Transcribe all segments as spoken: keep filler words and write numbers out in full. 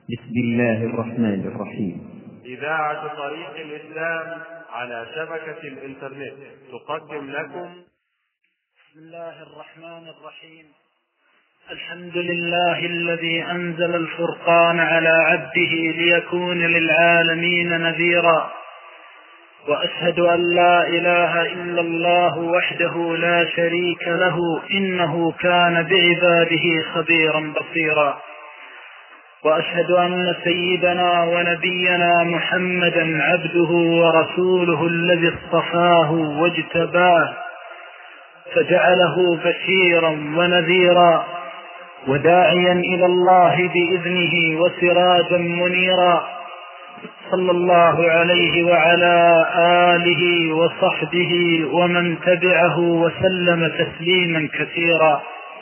بسم الله الرحمن الرحيم. إذاعة طريق الإسلام على شبكة الإنترنت تقدم لكم. بسم الله الرحمن الرحيم. الحمد لله الذي أنزل الفرقان على عبده ليكون للعالمين نذيرا، وأشهد أن لا إله إلا الله وحده لا شريك له إنه كان بعباده خبيرا بصيرا، وأشهد أن سيدنا ونبينا محمدا عبده ورسوله الذي اصطفاه واجتباه فجعله بشيرا ونذيرا وداعيا إلى الله بإذنه وسراجا منيرا، صلى الله عليه وعلى آله وصحبه ومن تبعه وسلم تسليما كثيرا.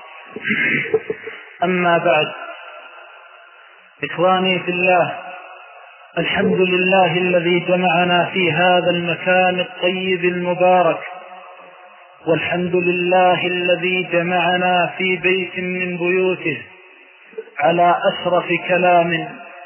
أما بعد، إخواني في الله، الحمد لله الذي جمعنا في هذا المكان الطيب المبارك، والحمد لله الذي جمعنا في بيت من بيوته على أشرف كلام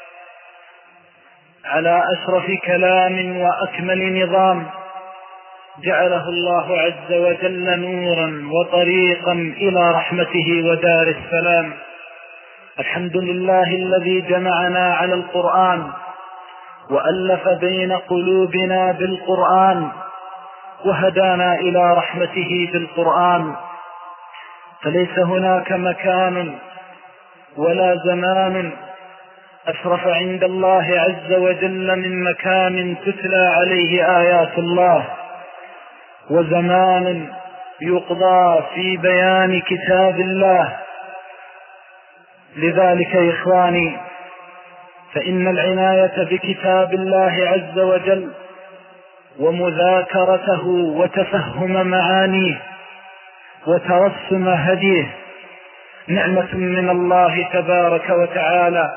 على أشرف كلام وأكمل نظام جعله الله عز وجل نورا وطريقا إلى رحمته ودار السلام. الحمد لله الذي جمعنا على القرآن وألف بين قلوبنا بالقرآن وهدانا إلى رحمته بالقرآن، فليس هناك مكان ولا زمان أشرف عند الله عز وجل من مكان تتلى عليه آيات الله، وزمان يقضى في بيان كتاب الله. لذلك يا إخواني، فإن العناية بكتاب الله عز وجل ومذاكرته وتفهم معانيه وترسم هديه نعمة من الله تبارك وتعالى.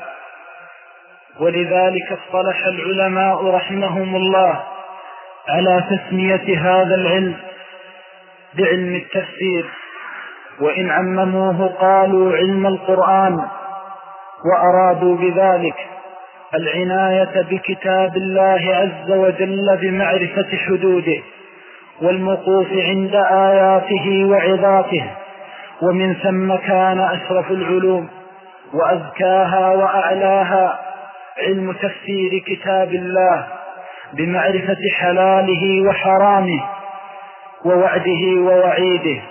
ولذلك اصطلح العلماء رحمهم الله على تسمية هذا العلم بعلم التفسير، وإن عمموه قالوا علم القرآن، وأرادوا بذلك العناية بكتاب الله عز وجل بمعرفة حدوده والموقوف عند آياته وعظاته، ومن ثم كان أشرف العلوم وأزكاها وأعلاها علم تفسير كتاب الله بمعرفة حلاله وحرامه ووعده ووعيده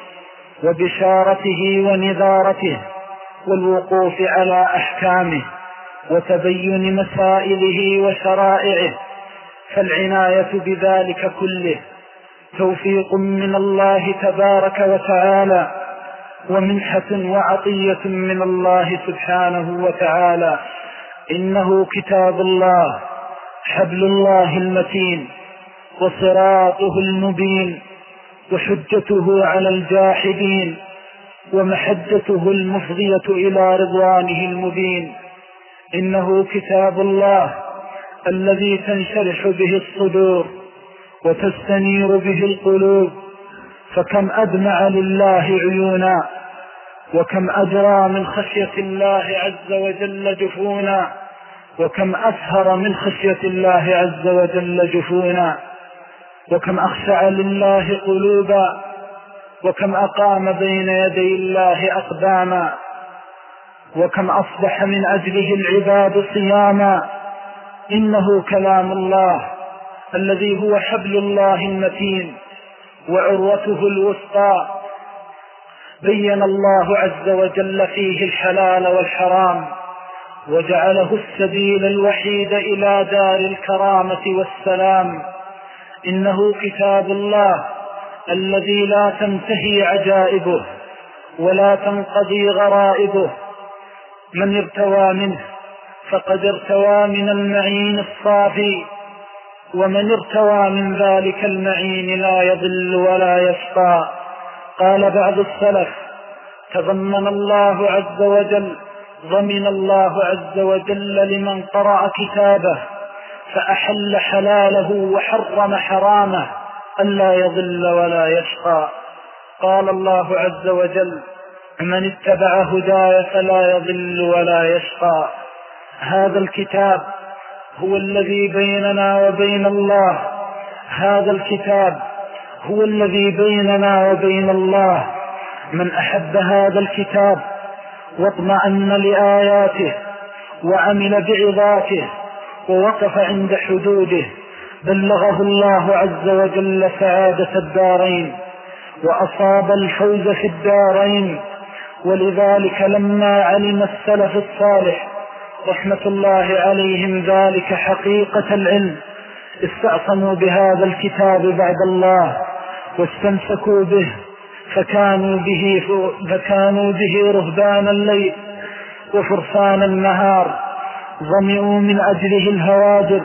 وبشارته ونذارته والوقوف على أحكامه وتبين مسائله وشرائعه. فالعناية بذلك كله توفيق من الله تبارك وتعالى ومنحة وعطية من الله سبحانه وتعالى. إنه كتاب الله حبل الله المتين وصراطه المبين وحجته على الجاحدين ومحجته المفضية إلى رضوانه المبين. إنه كتاب الله الذي تنشرح به الصدور وتستنير به القلوب، فكم أدمع لله عيونا، وكم أجرى من خشية الله عز وجل جفونا، وكم أسهر من خشية الله عز وجل جفونا، وكم أخشع لله قلوبا، وكم أقام بين يدي الله أقداما، وكم أصبح من أجله العباد صياما. إنه كلام الله الذي هو حبل الله المتين وعروته الوثقى، بين الله عز وجل فيه الحلال والحرام، وجعله السبيل الوحيد إلى دار الكرامة والسلام. إنه كتاب الله الذي لا تنتهي عجائبه ولا تنقضي غرائبه. من ارتوى منه فقد ارتوى من المعين الصافي، ومن ارتوى من ذلك المعين لا يضل ولا يشقى. قال بعض السلف: تضمن الله عز وجل ضمن الله عز وجل لمن قرأ كتابه فأحل حلاله وحرم حرامه ألا يضل ولا يشقى. قال الله عز وجل: من اتبع هداي فلا يضل ولا يشقى. هذا الكتاب هو الذي بيننا وبين الله، هذا الكتاب هو الذي بيننا وبين الله. من أحب هذا الكتاب واطمأن لآياته وعمل بعظاته ووقف عند حدوده بلغه الله عز وجل سعادة الدارين وأصاب الفوز في الدارين. ولذلك لما علم السلف الصالح رحمة الله عليهم ذلك حقيقة العلم استعصموا بهذا الكتاب بعد الله واستمسكوا به، فكانوا به, فكانوا به رهبان الليل وفرسان النهار، ظمئوا من أجله الهواجر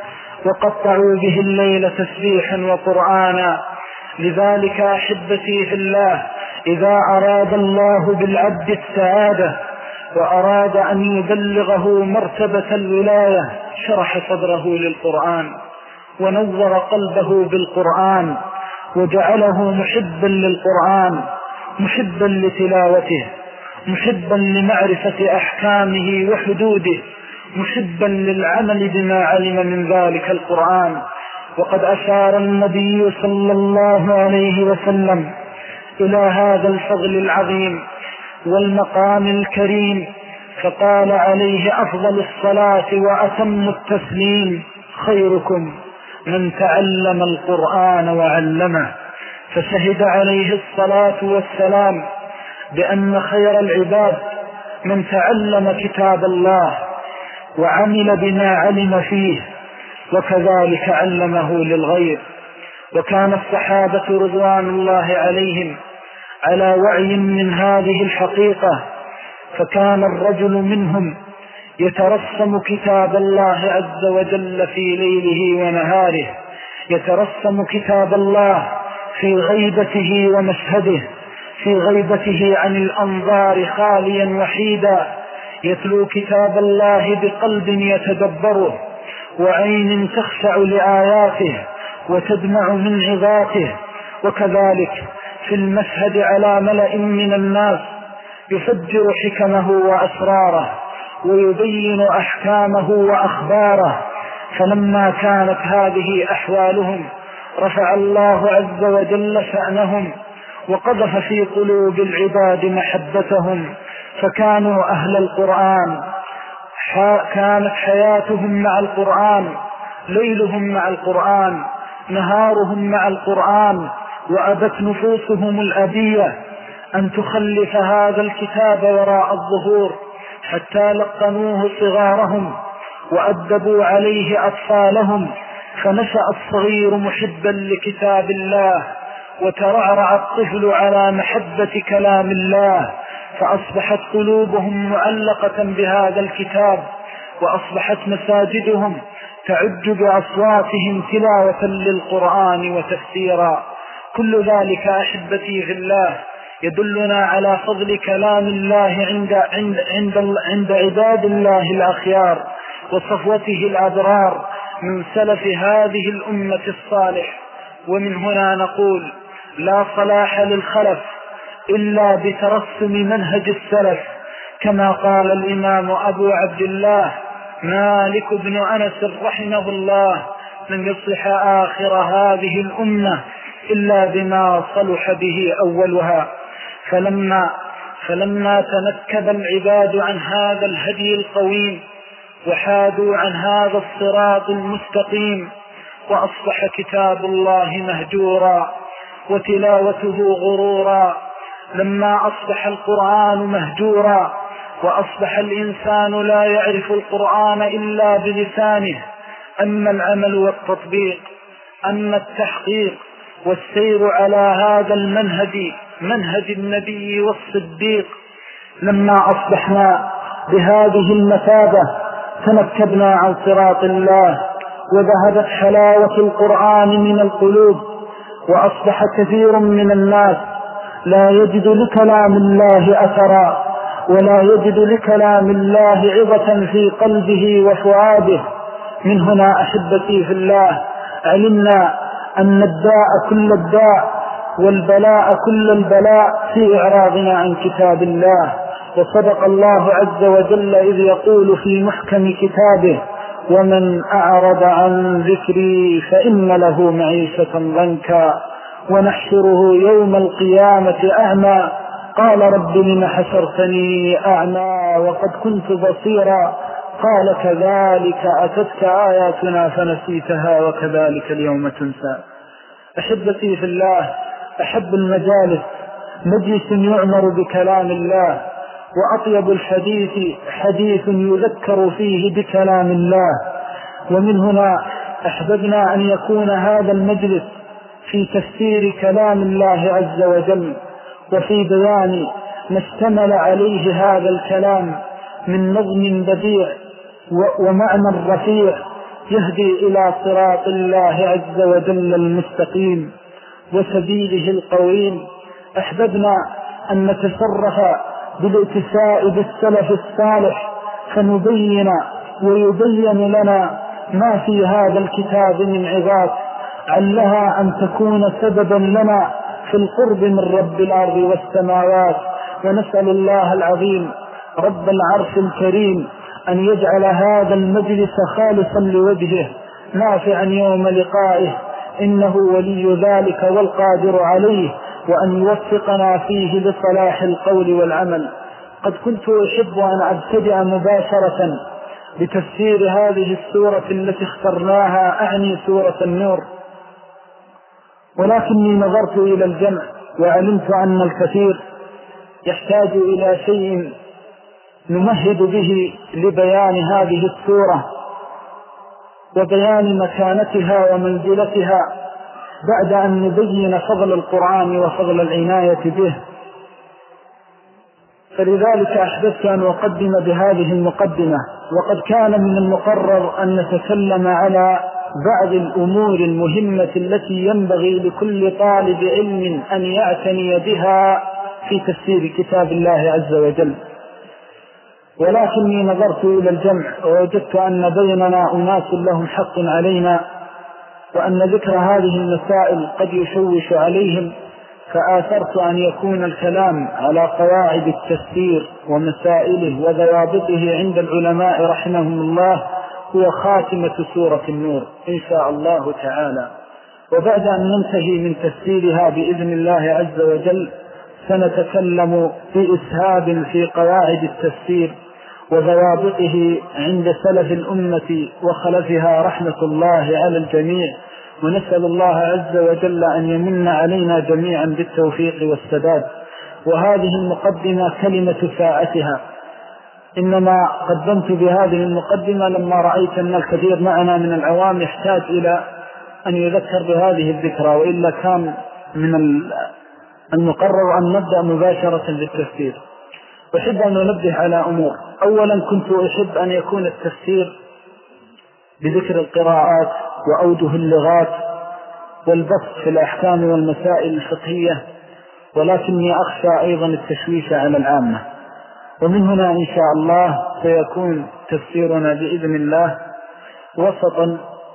وقطعوا به الليل تسبيحا وقرآنا. لذلك أحبتي في الله، إذا أراد الله بالعبد السعادة وأراد أن يبلغه مرتبة الولاية شرح صدره للقرآن ونور قلبه بالقرآن وجعله محبا للقرآن، محبا لتلاوته، محبا لمعرفة أحكامه وحدوده، محبا للعمل بما علم من ذلك القرآن. وقد أشار النبي صلى الله عليه وسلم إلى هذا الفضل العظيم والمقام الكريم، فقال عليه أفضل الصلاة وأتم التسليم: خيركم من تعلم القرآن وعلمه. فشهد عليه الصلاة والسلام بأن خير العباد من تعلم كتاب الله وعمل بما علم فيه وكذلك علمه للغير. وكان الصحابة رضوان الله عليهم على وعي من هذه الحقيقة، فكان الرجل منهم يترسم كتاب الله عز وجل في ليله ونهاره، يترسم كتاب الله في غيبته ومشهده، في غيبته عن الأنظار خاليا وحيدا، يتلو كتاب الله بقلب يتدبره وعين تخشع لآياته وتدمع من عظاته. وكذلك في المشهد على ملأ من الناس يفجر حكمه وأسراره ويبين أحكامه وأخباره. فلما كانت هذه أحوالهم رفع الله عز وجل شأنهم وقذف في قلوب العباد محبتهم، فكانوا أهل القرآن، كانت حياتهم مع القرآن، ليلهم مع القرآن، نهارهم مع القرآن، وأبت نفوسهم الأبية أن تخلف هذا الكتاب وراء الظهور، حتى لقنوه صغارهم وأدبوا عليه أطفالهم، فنشأ الصغير محبا لكتاب الله وترعرع الطفل على محبة كلام الله، فأصبحت قلوبهم معلقة بهذا الكتاب، وأصبحت مساجدهم تعج بأصواتهم تلاوة للقرآن وتفسيرا. كل ذلك أحبتي في الله يدلنا على فضل كلام الله عند, عند, عند, عند عباد الله الأخيار وصفوته الأبرار من سلف هذه الأمة الصالح. ومن هنا نقول: لا صلاح للخلف إلا بترسم منهج السلف، كما قال الإمام أبو عبد الله مالك بن أنس رحمه الله: لن يصلح آخر هذه الأمة إلا بما صلح به أولها. فلما, فلما تنكب العباد عن هذا الهدي القويم وحادوا عن هذا الصراط المستقيم، وأصبح كتاب الله مهجورا وتلاوته غرورا، لما أصبح القرآن مهجورا وأصبح الإنسان لا يعرف القرآن إلا بلسانه، أما العمل والتطبيق، أما التحقيق والسير على هذا المنهج، منهج النبي والصديق، لما أصبحنا بهذه المثابة تنكبنا عن صراط الله وذهبت حلاوة القرآن من القلوب، وأصبح كثير من الناس لا يجد لكلام الله أثرا ولا يجد لكلام الله عظة في قلبه وفؤاده. من هنا أحبتي في الله علمنا أن الداء كل الداء والبلاء كل البلاء في إعراضنا عن كتاب الله وصدق الله عز وجل إذ يقول في محكم كتابه: ومن أعرض عن ذكري فإن له معيشة ضنكا ونحشره يوم القيامة أعمى قال رب لم حشرتني أعمى وقد كنت بصيرا قال كذلك أتتك آياتنا فنسيتها وكذلك اليوم تنسى. أحبتي في الله، أحب المجالس مجلس يعمر بكلام الله، وأطيب الحديث حديث يذكر فيه بكلام الله. ومن هنا أحببنا أن يكون هذا المجلس في تفسير كلام الله عز وجل، وفي بيان ما اشتمل عليه هذا الكلام من نظم بديع ومعنى رفيع يهدي إلى صراط الله عز وجل المستقيم وسبيله القويم. أحببنا أن نتصرف بالاتساء بالسلف الصالح فنبين ويبين لنا ما في هذا الكتاب من عظات علها أن تكون سببا لنا في القرب من رب الأرض والسماوات. ونسأل الله العظيم رب العرش الكريم أن يجعل هذا المجلس خالصا لوجهه نافعا يوم لقائه، إنه ولي ذلك والقادر عليه، وأن يوفقنا فيه لصلاح القول والعمل. قد كنت أحب أن أبتدئ مباشرة بتفسير هذه السورة التي اخترناها، أعني سورة النور، ولكني نظرت إلى الجمع وعلمت أن الكثير يحتاج إلى شيء نمهد به لبيان هذه السورة وبيان مكانتها ومنزلتها بعد أن نبين فضل القرآن وفضل العناية به. فلذلك أحببت أن أقدم بهذه المقدمة. وقد كان من المقرر أن نتكلم على بعض الأمور المهمة التي ينبغي لكل طالب علم أن يعتني بها في تفسير كتاب الله عز وجل، ولكني نظرت إلى الجمع ووجدت أن بيننا أناس لهم حق علينا، وأن ذكر هذه المسائل قد يشوش عليهم، فآثرت أن يكون الكلام على قواعد التفسير ومسائله وضوابطه عند العلماء رحمهم الله هو خاتمة سورة النور إن شاء الله تعالى. وبعد أن ننتهي من تفسيرها بإذن الله عز وجل سنتكلم بإسهاب في قواعد التفسير وضوابطه عند سلف الأمة وخلفها رحمة الله على الجميع، ونسأل الله عز وجل أن يمن علينا جميعا بالتوفيق والسداد. وهذه المقدمة كلمة ساعتها، إنما قدمت بهذه المقدمة لما رأيت أن الكثير معنا من العوام يحتاج إلى أن يذكر بهذه الذكرى، وإلا كان من المقرر أن نبدأ مباشرة بالتفسير. أحب أن ننبه على أمور. أولا كنت أحب أن يكون التفسير بذكر القراءات وأوجه اللغات والبسط في الأحكام والمسائل الفقهية، ولكني أخشى أيضا التشويش على العامة. ومن هنا إن شاء الله سيكون تفسيرنا بإذن الله وسطا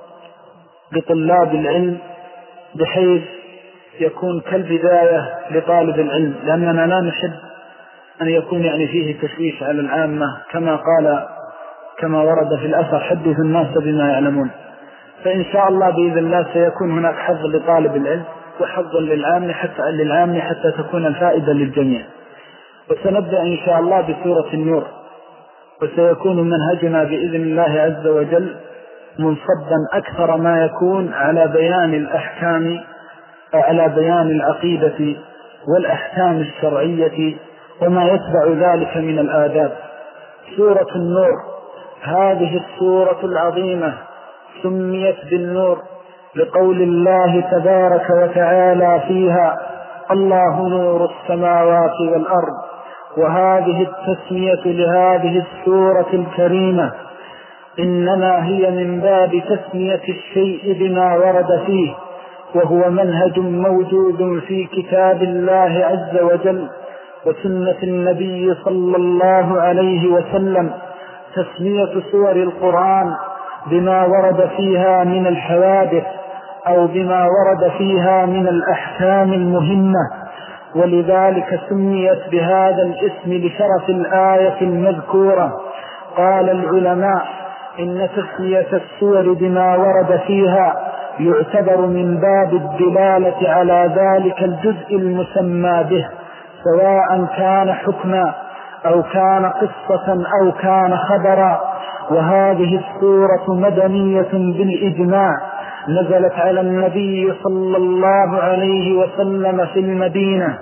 لطلاب العلم، بحيث يكون كالبداية لطالب العلم، لأننا لا نحب أن يكون يعني فيه تشويش على العامة، كما قال كما ورد في الأثر: حدث الناس بما يعلمون. فإن شاء الله بإذن الله سيكون هناك حظ لطالب العلم وحظ للعام حتى للعام حتى تكون الفائدة للجميع. وسنبدأ إن شاء الله بسورة النور، وسيكون منهجنا بإذن الله عز وجل منصبا أكثر ما يكون على بيان الأحكام، على بيان العقيدة والأحكام الشرعية وما يتبع ذلك من الآداب. سورة النور، هذه السورة العظيمة سميت بالنور لقول الله تبارك وتعالى فيها: الله نور السماوات والأرض. وهذه التسمية لهذه السورة الكريمة إنما هي من باب تسمية الشيء بما ورد فيه، وهو منهج موجود في كتاب الله عز وجل وسنة النبي صلى الله عليه وسلم، تسمية سور القرآن بما ورد فيها من الحوادث أو بما ورد فيها من الأحكام المهمة، ولذلك سميت بهذا الاسم لشرف الآية المذكورة. قال العلماء إن تسمية السور بما ورد فيها يعتبر من باب الدلالة على ذلك الجزء المسمى به، سواء كان حكما أو كان قصة أو كان خبرا. وهذه السورة مدنية بالإجماع، نزلت على النبي صلى الله عليه وسلم في المدينة،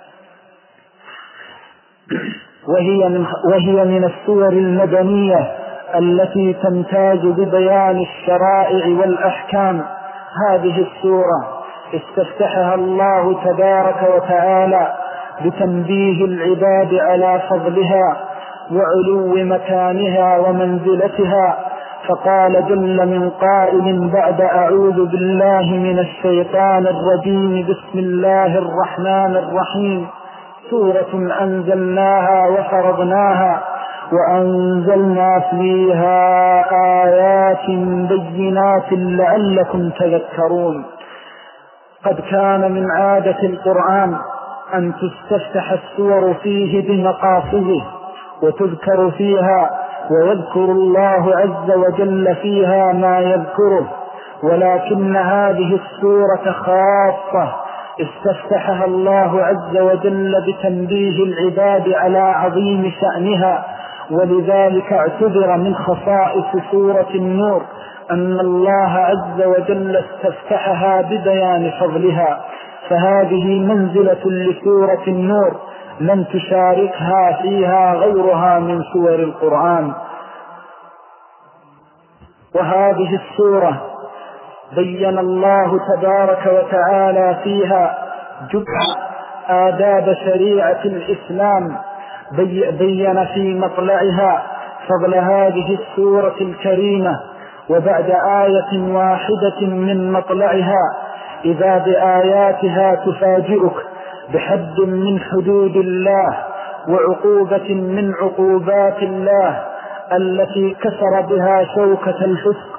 وهي من, وهي من السور المدنية التي تمتاز ببيان الشرائع والأحكام. هذه السورة استفتحها الله تبارك وتعالى بتنبيه العباد على فضلها وعلو مكانها ومنزلتها، فقال جل من قائل بعد أعوذ بالله من الشيطان الرجيم بسم الله الرحمن الرحيم سورة أنزلناها وفرضناها وأنزلنا فيها آيات بينات لعلكم تذكرون. قد كان من عادة القرآن أن تستفتح السور فيه بمقاصده وتذكر فيها ويذكر الله عز وجل فيها ما يذكره، ولكن هذه السورة خاصة استفتحها الله عز وجل بتنبيه العباد على عظيم شأنها، ولذلك اعتبر من خصائص سورة النور أن الله عز وجل استفتحها ببيان فضلها، فهذه منزلة لسورة النور لم تشاركها فيها غيرها من سور القرآن. وهذه السورة بين الله تبارك وتعالى فيها جمع آداب شريعة الإسلام، بين في مطلعها فضل هذه السورة الكريمة، وبعد آية واحدة من مطلعها إذا بآياتها تفاجئك بحد من حدود الله وعقوبة من عقوبات الله التي كسر بها شوكة الفسق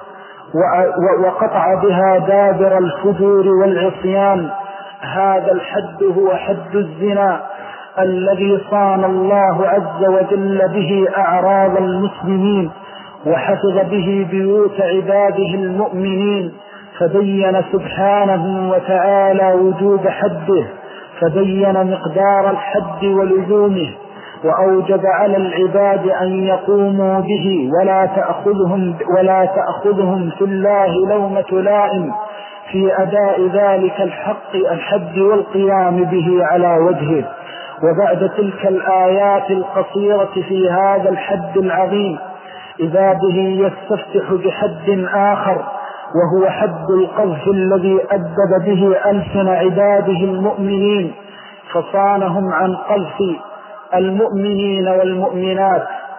وقطع بها دابر الفجور والعصيان. هذا الحد هو حد الزنا الذي صان الله عز وجل به أعراض المسلمين وحفظ به بيوت عباده المؤمنين، فبين سبحانه وتعالى وجوب حده، فبين مقدار الحد ولزومه، وأوجب على العباد أن يقوموا به ولا تأخذهم, ولا تأخذهم في الله لومة لائم في أداء ذلك الحق الحد والقيام به على وجهه. وبعد تلك الآيات القصيرة في هذا الحد العظيم إذا به يستفتح بحد آخر، وهو حد القذف الذي أدب به ألسن عباده المؤمنين، فصانهم عن قذف المؤمنين والمؤمنات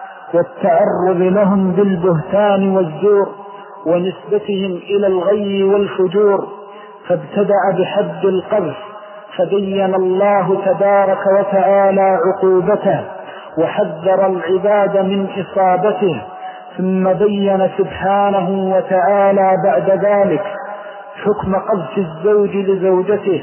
والتعرض لهم بالبهتان والزور ونسبتهم إلى الغي والفجور، فابتدأ بحد القذف، فبين الله تبارك وتعالى عقوبته وحذر العباد من إصابته، ثم بين سبحانه وتعالى بعد ذلك حكم قذف الزوج لزوجته،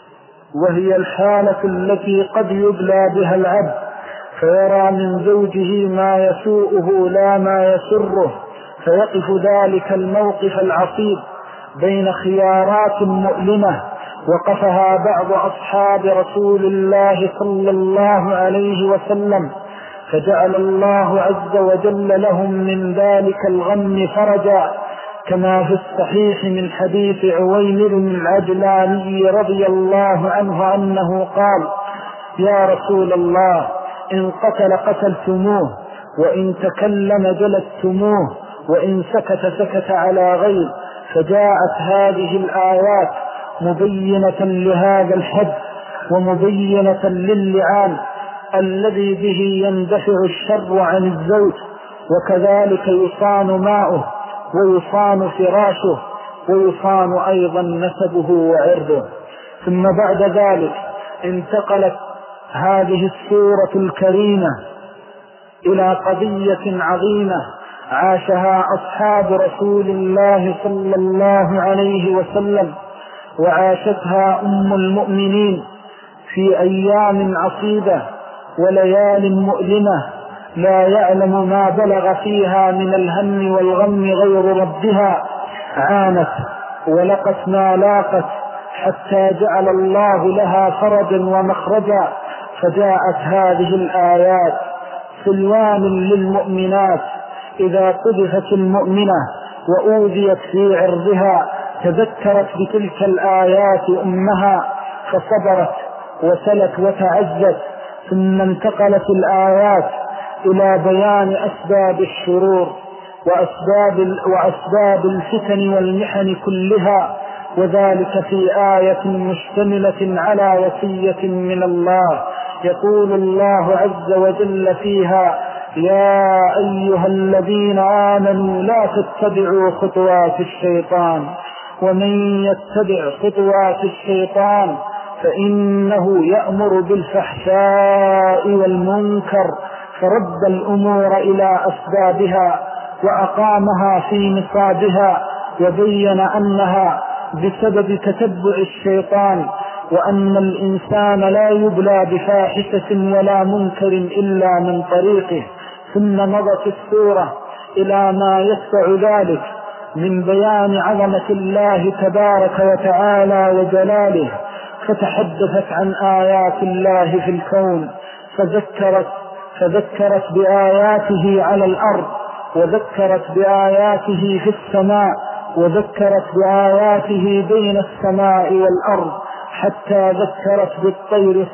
وهي الحالة التي قد يبلى بها العبد فيرى من زوجه ما يسوءه لا ما يسره، فيقف ذلك الموقف العصيب بين خيارات مؤلمة وقفها بعض أصحاب رسول الله صلى الله عليه وسلم، فجعل الله عز وجل لهم من ذلك الغم فرجا، كما في الصحيح من حديث عويمر العجلاني رضي الله عنه أنه قال: يا رسول الله، إن قتل قتلتموه، وإن تكلم جلدتموه، وإن سكت سكت على غير. فجاءت هذه الآيات مبينة لهذا الحد ومبينة للعان الذي به يندفع الشر عن الزوج، وكذلك يصان ماؤه ويصان فراشه ويصان أيضا نسبه وعرضه. ثم بعد ذلك انتقلت هذه السورة الكريمة إلى قضية عظيمة عاشها أصحاب رسول الله صلى الله عليه وسلم، وعاشتها أم المؤمنين في أيام عصيبة وليال مؤلمة لا يعلم ما بلغ فيها من الهم والغم غير ربها، عانت ولقت ما لاقت حتى جعل الله لها فرجا ومخرجا. فجاءت هذه الآيات سلوان للمؤمنات إذا قذفت المؤمنة وأوذيت في عرضها تذكرت بتلك الآيات أمها فصبرت وسلت وتعزت. ثم انتقلت الآيات إلى بيان أسباب الشرور وأسباب, وأسباب الفتن والمحن كلها، وذلك في آية مشتملة على وصية من الله. يقول الله عز وجل فيها: يا أيها الذين آمنوا لا تتبعوا خطوات الشيطان ومن يتبع خطوات الشيطان فإنه يأمر بالفحشاء والمنكر. فرد الأمور إلى أسبابها وأقامها في نصابها، وبين أنها بسبب تتبع الشيطان، وأن الإنسان لا يبلى بفاحشة ولا منكر إلا من طريقه. ثم مضت السورة إلى ما يتبع ذلك من بيان عظمة الله تبارك وتعالى وجلاله، فتحدثت عن آيات الله في الكون، فذكرت فذكرت بآياته على الأرض، وذكرت بآياته في السماء، وذكرت بآياته بين السماء والأرض، حتى ذكرت بالطير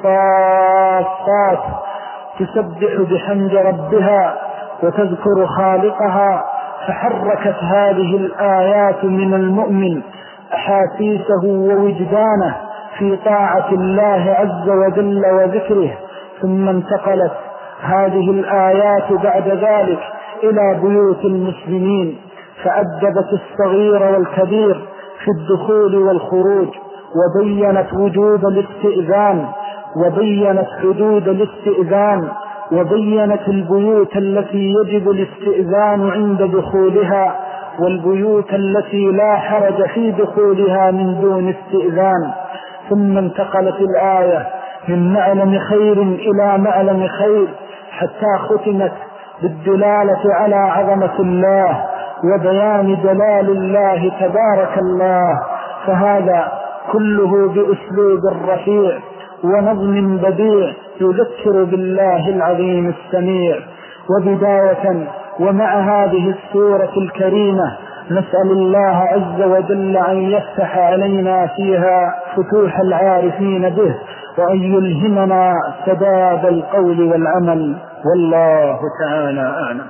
صافات تسبح بحمد ربها وتذكر خالقها. فحركت هذه الآيات من المؤمن أحاسيسه ووجدانه في طاعة الله عز وجل وذكره. ثم انتقلت هذه الآيات بعد ذلك إلى بيوت المسلمين، فأدبت الصغير والكبير في الدخول والخروج، وبينت وجوب الاستئذان، وبينت حدود الاستئذان، وبينت البيوت التي يجب الاستئذان عند دخولها، والبيوت التي لا حرج في دخولها من دون استئذان. ثم انتقلت الآية من معلم خير إلى معلم خير، حتى ختمت بالدلالة على عظمة الله وبيان جلال الله تبارك الله. فهذا كله بأسلوب رفيع ونظم بديع يذكر بالله العظيم السميع. وبداية ومع هذه السورة الكريمة نسأل الله عز وجل أن يفتح علينا فيها فتوح العارفين به، وأن يلهمنا سداد القول والعمل، والله تعالى أعلم.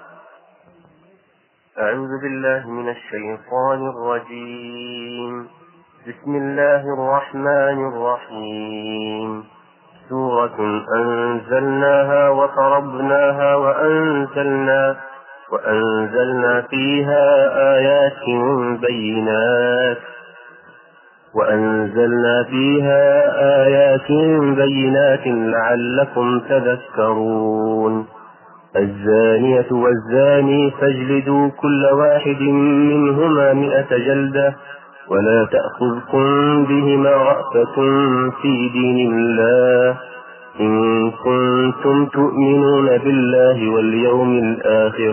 أعوذ بالله من الشيطان الرجيم. بسم الله الرحمن الرحيم. سورة أنزلناها وفرضناها وأنزلنا وأنزلنا فيها آيات بينات وأنزلنا فيها آيات بينات لعلكم تذكرون. الزانية والزاني فاجلدوا كل واحد منهما مئة جلدة، ولا تأخذكم بهما رأفة في دين الله إن كنتم تؤمنون بالله واليوم الآخر،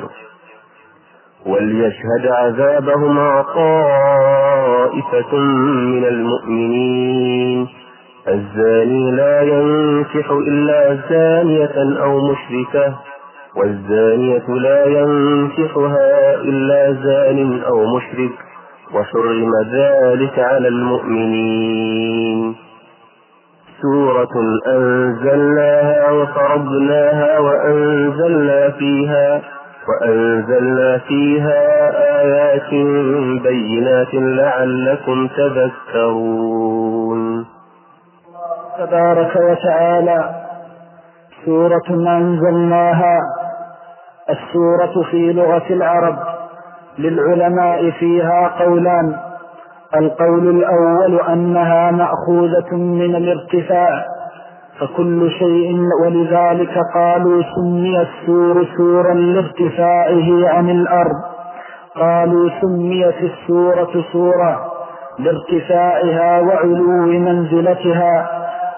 وليشهد عذابهما طائفة من المؤمنين. الزاني لا ينكح إلا زانية أو مشركة، والزانية لا ينكحها إلا زان أو مشرك، وحرم ذلك على المؤمنين. سورة أنزلناها وفرضناها وأنزلنا فيها وأنزلنا فيها آيات بينات لعلكم تذكرون. تبارك وتعالى: سورة أنزلناها. السورة في لغة العرب للعلماء فيها قولان: القول الأول أنها مأخوذة من الارتفاع، فكل شيء، ولذلك قالوا سمي السور سورا لارتفاعه عن الأرض. قالوا سميت السورة سورة لارتفاعها وعلو منزلتها،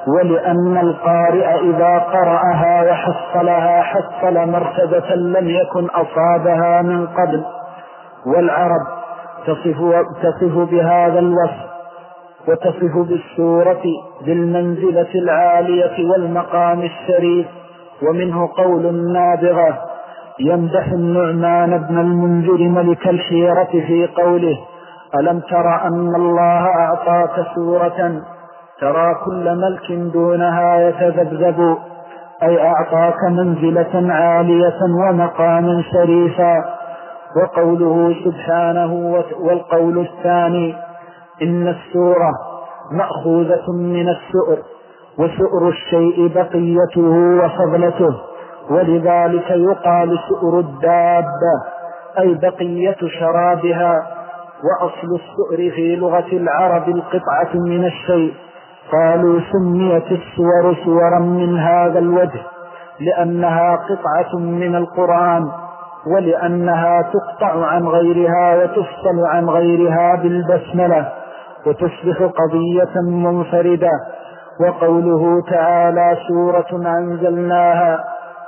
ولأن القارئ إذا قرأها وحصلها حصل مرتبة لم يكن أصابها من قبل. والعرب تصف, تصف بهذا الوصف وتصف بالسورة بالمنزلة العالية والمقام الشريف. ومنه قول النابغة يمدح النعمان بن المنذر ملك الحيرة في قوله ألم تر أن الله أعطاك سورة ترى كل ملك دونها يتذبذب، أي أعطاك منزلة عالية ومقاما شريفا. وقوله سبحانه والقول الثاني إن السورة مأخوذة من السؤر، وسؤر الشيء بقيته وفضلته، ولذلك يقال سؤر الدابة أي بقية شرابها. وأصل السؤر في لغة العرب القطعة من الشيء. قالوا سميت السور سورا من هذا الوجه لأنها قطعة من القرآن، ولأنها تقطع عن غيرها وتفصل عن غيرها بالبسملة وتصبح قضية منفردة. وقوله تعالى سورة أنزلناها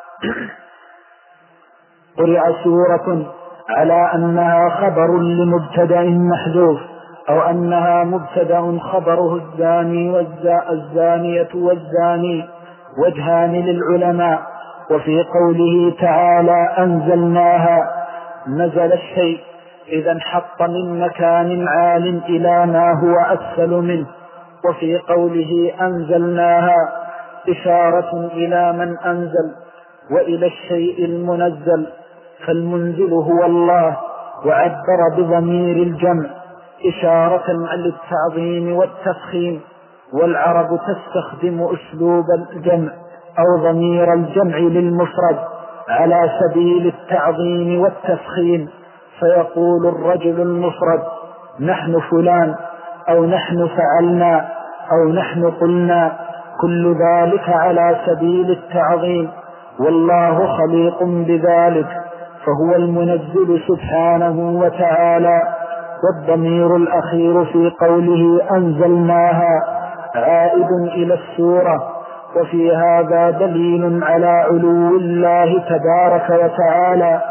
قرئ سورة على أنها خبر لمبتدأ محذوف، أو أنها مبتدأ خبره الزاني والزانية والزاني، وجهان للعلماء. وفي قوله تعالى أنزلناها نزل الشيء إذا انحط من مكان عال إلى ما هو أسفل منه. وفي قوله أنزلناها إشارة إلى من أنزل وإلى الشيء المنزل، فالمنزل هو الله، وعبر بضمير الجمع إشارة للتعظيم والتفخيم. والعرب تستخدم أسلوب الجمع أو ضمير الجمع للمفرد على سبيل التعظيم والتفخيم، فيقول الرجل المفرد نحن فلان، أو نحن فعلنا، أو نحن قلنا، كل ذلك على سبيل التعظيم. والله خليق بذلك، فهو المنزل سبحانه وتعالى. والضمير الأخير في قوله أنزلناها عائد إلى السورة، وفي هذا دليل على علو الله تبارك وتعالى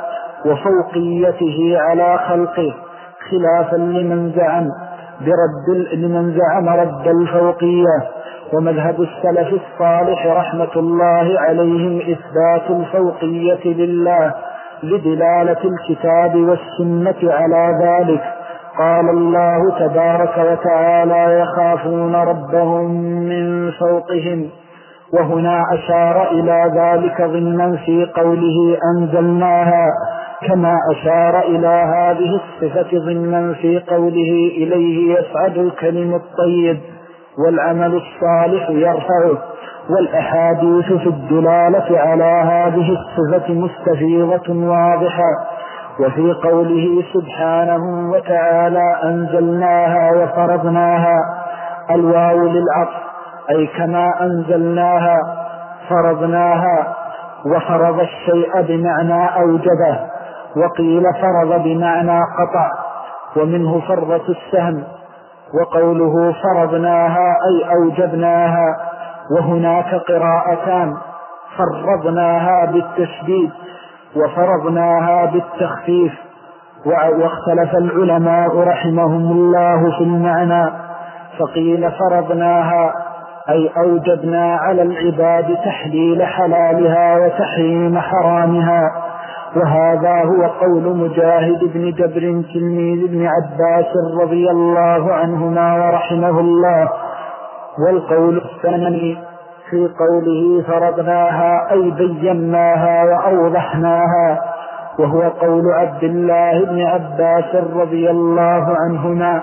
وفوقيته على خلقه، خلافا لمن زعم برد لمن زعم رد الفوقية. ومذهب السلف الصالح رحمة الله عليهم إثبات الفوقية لله لدلالة الكتاب والسنة على ذلك. قال الله تبارك وتعالى يخافون ربهم من فوقهم، وهنا أشار إلى ذلك ضمنا في قوله أنزلناها، كما أشار إلى هذه الصفة ضمنا في قوله إليه يصعد الكلم الطيب والعمل الصالح يرفعه. والأحاديث في الدلالة على هذه الصفة مستفيضة واضحة. وفي قوله سبحانه وتعالى أنزلناها وفرضناها الواو للعطف، أي كما أنزلناها فرضناها. وفرض الشيء بمعنى أوجبه، وقيل فرض بمعنى قطع، ومنه فرضة السهم. وقوله فرضناها أي أوجبناها. وهناك قراءتان، فرضناها بالتشديد وفرضناها بالتخفيف. واختلف العلماء رحمهم الله في المعنى، فقيل فرضناها أي أوجبنا على العباد تحليل حلالها وتحريم حرامها. وهذا هو قول مجاهد بن جبر تلميذ ابن عباس رضي الله عنهما ورحمه الله. والقول الثاني في قوله فرضناها أي بيناها وأوضحناها، وهو قول عبد الله بن عباس رضي الله عنهما.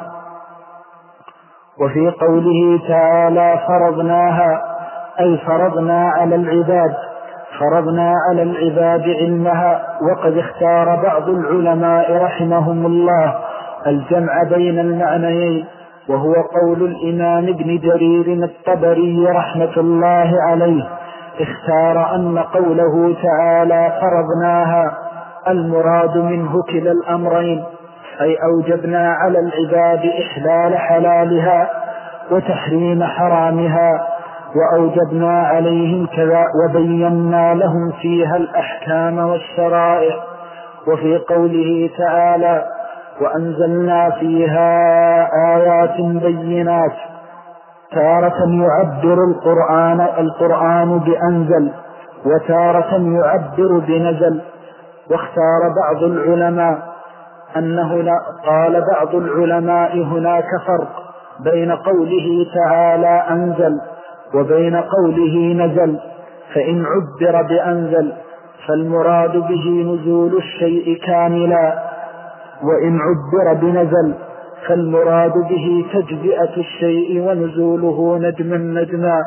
وفي قوله تعالى فرضناها أي فرضنا على العباد، فرضنا على العباد علمها. وقد اختار بعض العلماء رحمهم الله الجمع بين المعنيين، وهو قول الإمام ابن جرير الطبري رحمة الله عليه، اختار أن قوله تعالى فرضناها المراد منه كلا الأمرين، أي أوجبنا على العباد إحلال حلالها وتحريم حرامها. وأوجبنا عليهم كذا وبينا لهم فيها الأحكام والشرائع. وفي قوله تعالى وأنزلنا فيها آيات بينات تارة يعبر القرآن القرآن بأنزل وتارة يعبر بنزل. واختار بعض العلماء أنه لا قال بعض العلماء هناك فرق بين قوله تعالى أنزل وبين قوله نزل، فإن عبر بأنزل فالمراد به نزول الشيء كاملا، وإن عبر بنزل فالمراد به تجزئة الشيء ونزوله نجما نجما.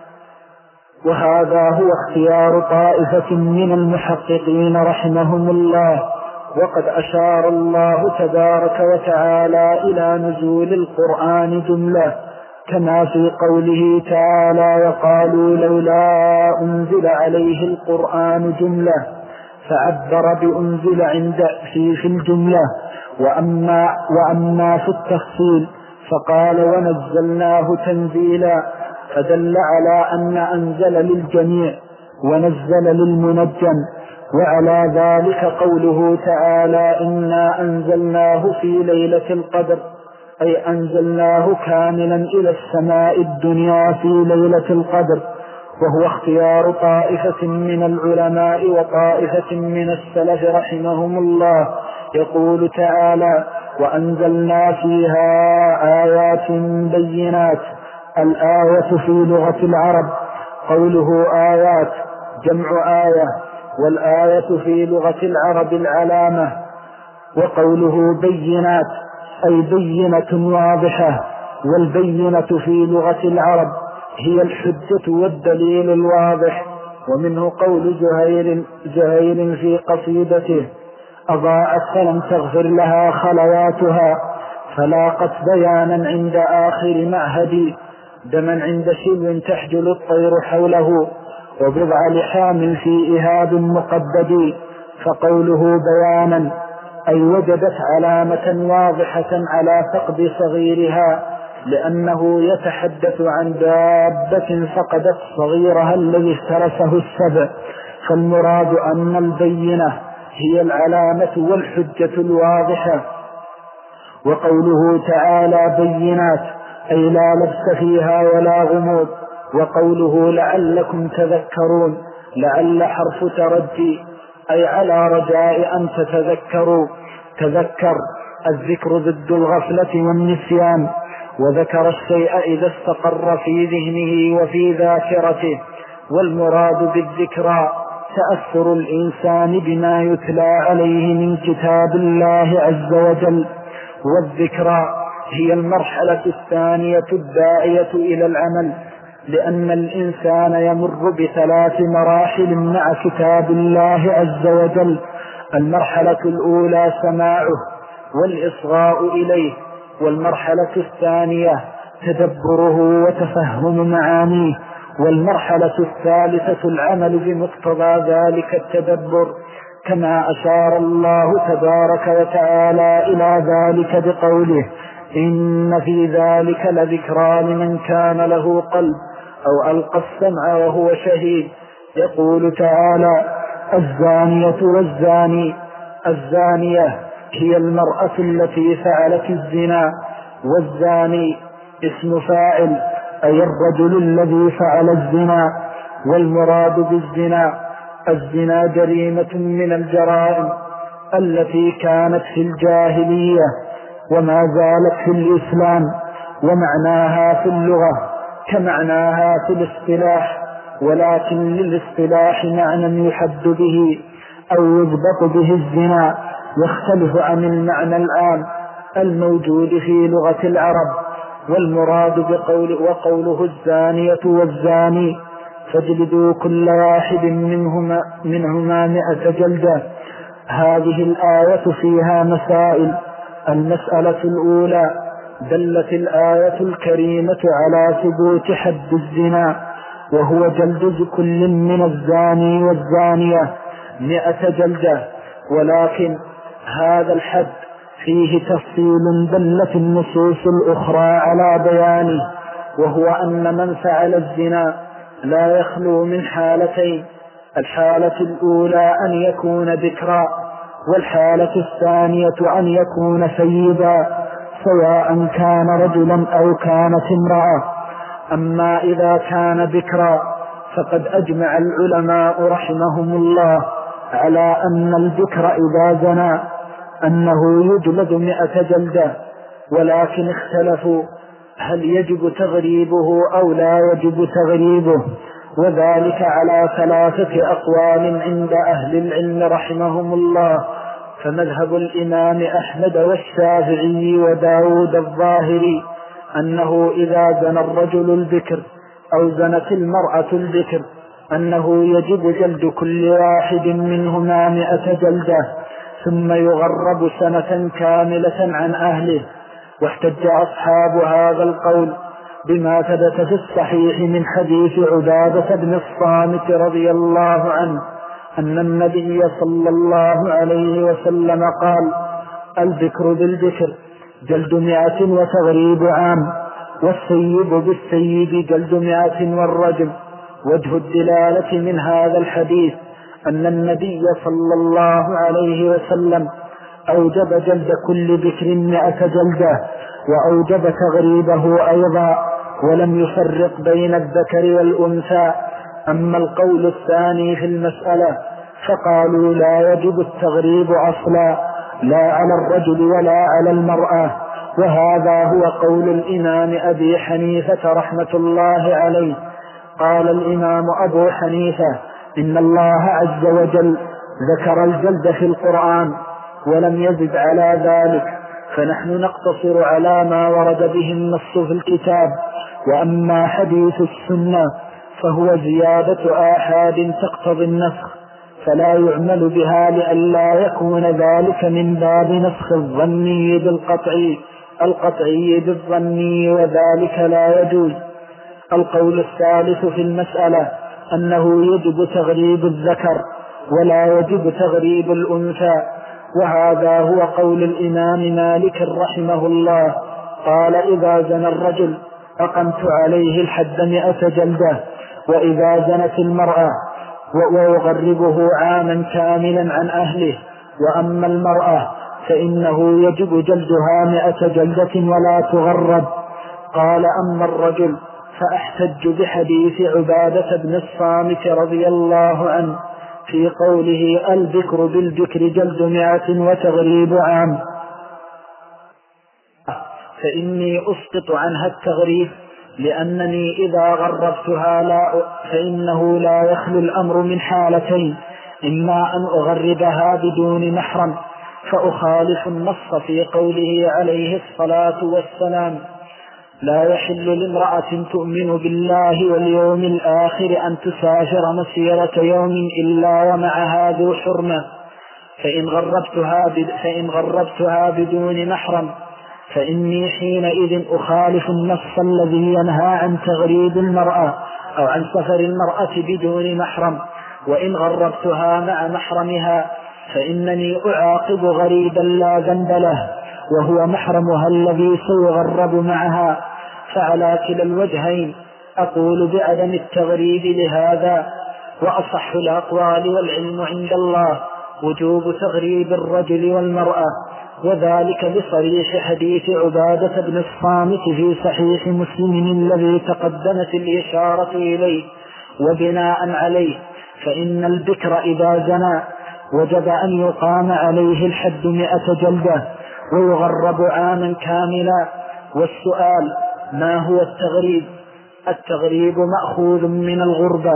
وهذا هو اختيار طائفة من المحققين رحمهم الله. وقد أشار الله تبارك وتعالى إلى نزول القرآن جملة كما في قوله تعالى وقالوا لولا أنزل عليه القرآن جملة، فعبر بأنزل عند في, في الجملة. وأما, وأما في التفصيل فقال ونزلناه تنزيلا، فدل على أن أنزل للجميع ونزل للمنجم. وعلى ذلك قوله تعالى إنا أنزلناه في ليلة القدر، أي أنزلناه كاملا إلى السماء الدنيا في ليلة القدر، وهو اختيار طائفة من العلماء وطائفة من السلف رحمهم الله. يقول تعالى وأنزلنا فيها آيات بينات. الآية في لغة العرب قوله آيات جمع آية، والآية في لغة العرب العلامة. وقوله بينات أي بينة واضحة، والبينة في لغة العرب هي الحجة والدليل الواضح. ومنه قول زهير, زهير في قصيدته أضاءت فلم تغفر لها خلواتها، فلاقت بيانا عند آخر معهدي، دما عند شلو تحجل الطير حوله، وبضع لحام في إهاب مقدد. فقوله بيانا أي وجدت علامة واضحة على فقد صغيرها، لأنه يتحدث عن دابة فقدت صغيرها الذي افترسه السبع. فالمراد أن البينة هي العلامة والحجة الواضحة. وقوله تعالى بينات أي لا لبس فيها ولا غموض. وقوله لعلكم تذكرون لعل حرف ترجي أي على رجاء أن تتذكروا. تذكر الذكر ضد الغفلة والنسيان، وذكر الشيء إذا استقر في ذهنه وفي ذاكرته. والمراد بالذكرى تأثر الإنسان بما يتلى عليه من كتاب الله عز وجل. والذكرى هي المرحلة الثانية الداعية إلى العمل، لأن الإنسان يمر بثلاث مراحل مع كتاب الله عز وجل. المرحلة الأولى سماعه والإصغاء إليه، والمرحلة الثانية تدبره وتفهم معانيه، والمرحلة الثالثة العمل بمقتضى ذلك التدبر، كما أشار الله تبارك وتعالى إلى ذلك بقوله إن في ذلك لذكرى لمن كان له قلب أو ألقى السمع وهو شهيد. يقول تعالى الزانية والزاني. الزانية هي المرأة التي فعلت الزنا، والزاني اسم فاعل أي الرجل الذي فعل الزنا. والمراد بالزنا الزنا جريمة من الجرائم التي كانت في الجاهلية وما زالت في الإسلام، ومعناها في اللغة كمعناها في الاصطلاح، ولكن للاصطلاح معنى يحد به أو يضبط به الزنا، يختلف عن المعنى العام الموجود في لغة العرب. والمراد بقول وقوله الزانية والزاني فاجلدوا كل واحد منهما, منهما مئة جلدة. هذه الآية فيها مسائل. المسألة الأولى دلت الآية الكريمة على ثبوت حد الزنا، وهو جلد كل من الزاني والزانية مئة جلدة، ولكن هذا الحد فيه تفصيل دلت النصوص الأخرى على بيانه. وهو أن من فعل الزنا لا يخلو من حالتين: الحالة الأولى أن يكون ذكرا، والحالة الثانية أن يكون سيدا، سواء كان رجلا أو كانت امرأة. أما إذا كان ذكرا فقد أجمع العلماء رحمهم الله على أن الذكر إذا زنى أنه يجلد مئة جلدة، ولكن اختلفوا هل يجب تغريبه أو لا يجب تغريبه، وذلك على ثلاثة أقوال عند أهل العلم رحمهم الله. فمذهب الإمام أحمد والشافعي وداود الظاهري أنه إذا زنى الرجل البكر أو زنت المرأة البكر أنه يجب جلد كل واحد منهما مئة جلدة، ثم يغرب سنة كاملة عن أهله. واحتج أصحاب هذا القول بما ثبت في الصحيح من حديث عبادة بن الصامت رضي الله عنه أن النبي صلى الله عليه وسلم قال: الذكر بالذكر جلد مئة وتغريب عام، والسيب بالسيب جلد مئة والرجم. وجه الدلالة من هذا الحديث أن النبي صلى الله عليه وسلم أوجب جلد كل ذكر مئة جلدة، وأوجب تغريبه أيضا، ولم يفرق بين الذكر والأنثى. أما القول الثاني في المسألة فقالوا لا يجب التغريب أصلا، لا على الرجل ولا على المرأة، وهذا هو قول الإمام أبي حنيفة رحمة الله عليه. قال الإمام أبو حنيفة: إن الله عز وجل ذكر الجلد في القرآن ولم يزد على ذلك، فنحن نقتصر على ما ورد به النص في الكتاب. وأما حديث السنة فهو زيادة آحاد تقتضي النسخ، فلا يعمل بها لئلا يكون ذلك من باب نسخ الظني بالقطعي القطعي بالظني، وذلك لا يجوز. القول الثالث في المسألة أنه يجب تغريب الذكر ولا يجب تغريب الأنثى، وهذا هو قول الإمام مالك رحمه الله. قال: إذا زنى الرجل أقمت عليه الحد مئة جلدة، وإذا زنت المرأة ويغربه عاما كاملا عن أهله. وأما المرأة فإنه يجب جلدها مئة جلدة ولا تغرب. قال: أما الرجل فأحتج بحديث عبادة بن الصامت رضي الله عنه في قوله: الذكر بالذكر جلد مئة وتغريب عام، فإني أسقط عنها التغريب، لأنني إذا غربتها لا فإنه لا يخلو الأمر من حالتين: إما أن أغربها بدون محرم فأخالف النص في قوله عليه الصلاة والسلام: لا يحل لامرأة تؤمن بالله واليوم الآخر أن تسافر مسيرة يوم إلا ومعها ذو حرمة، فإن غربتها, فإن غربتها بدون محرم فإني حينئذ أخالف النص الذي ينهى عن تغريب المرأة أو عن سفر المرأة بدون محرم. وإن غربتها مع محرمها فإنني أعاقب غريبا لا ذنب له وهو محرمها الذي سيغرب معها. فعلى كلا الوجهين أقول بعدم التغريب لهذا. وأصح الأقوال والعلم عند الله وجوب تغريب الرجل والمرأة، وذلك بصريح حديث عبادة بن الصامت في صحيح مسلم الذي تقدمت الإشارة إليه. وبناء عليه فإن البكر إذا زنى وجب أن يقام عليه الحد مئة جلدة ويغرب عاما كاملا. والسؤال: ما هو التغريب؟ التغريب مأخوذ من الغربة،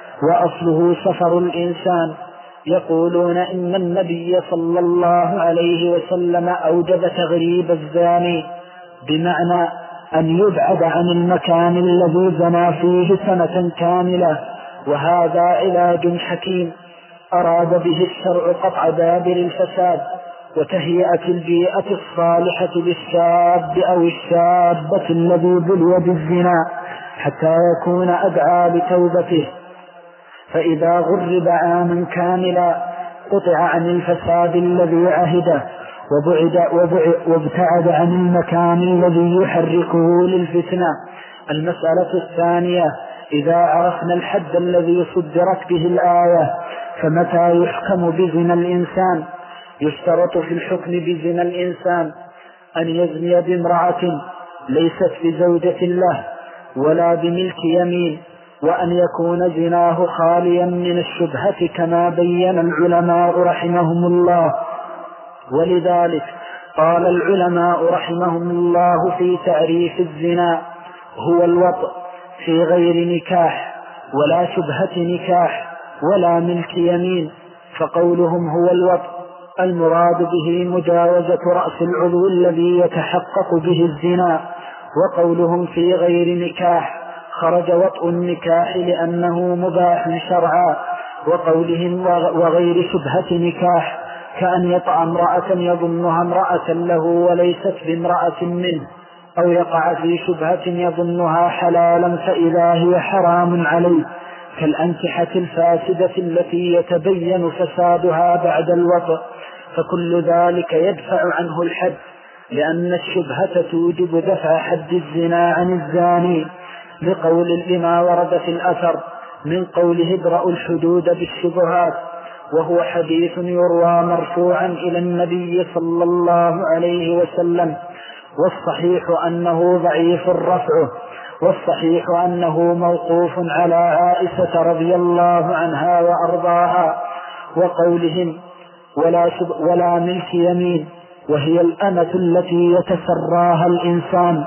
وأصله سفر الإنسان. يقولون إن النبي صلى الله عليه وسلم أوجب تغريب الزاني، بمعنى أن يبعد عن المكان الذي زنى فيه سنة كاملة، وهذا علاج حكيم أراد به الشرع قطع دابر الفساد وتهيئة البيئة الصالحة للشاب أو الشابة الذي بلي بالزنا حتى يكون أدعى لتوبته. فإذا غرب عاما كاملا قطع عن الفساد الذي عهده وبعد وابتعد عن المكان الذي يحركه للفتنة المسألة الثانية: إذا عرفنا الحد الذي صدرت به الآية فمتى يحكم بزنا الإنسان؟ يشترط في الحكم بزنا الإنسان أن يزني بامرأة ليست بزوجة له ولا بملك يمين، وأن يكون زناه خاليا من الشبهة كما بين العلماء رحمهم الله. ولذلك قال العلماء رحمهم الله في تعريف الزنا: هو الوطء في غير نكاح ولا شبهة نكاح ولا ملك يمين. فقولهم هو الوطء المراد به مجاوزة رأس العضو الذي يتحقق به الزنا، وقولهم في غير نكاح خرج وطء النكاح لأنه مباح شرعا، وقولهم وغير شبهة نكاح كأن يطأ امرأة يظنها امرأة له وليست بامرأة منه، أو يقع في شبهة يظنها حلالا فإذا هي حرام عليه، كالأنكحة الفاسدة التي يتبين فسادها بعد الوطء. فكل ذلك يدفع عنه الحد، لأن الشبهة توجب دفع حد الزنا عن الزاني، لقول لما ورد في الأثر من قوله: ادرأوا الحدود بالشبهات، وهو حديث يروى مرفوعا إلى النبي صلى الله عليه وسلم، والصحيح أنه ضعيف رفعه، والصحيح أنه موقوف على عائشة رضي الله عنها وأرضاها. وقولهم ولا, ولا ملك يمين، وهي الأمة التي يتسراها الإنسان،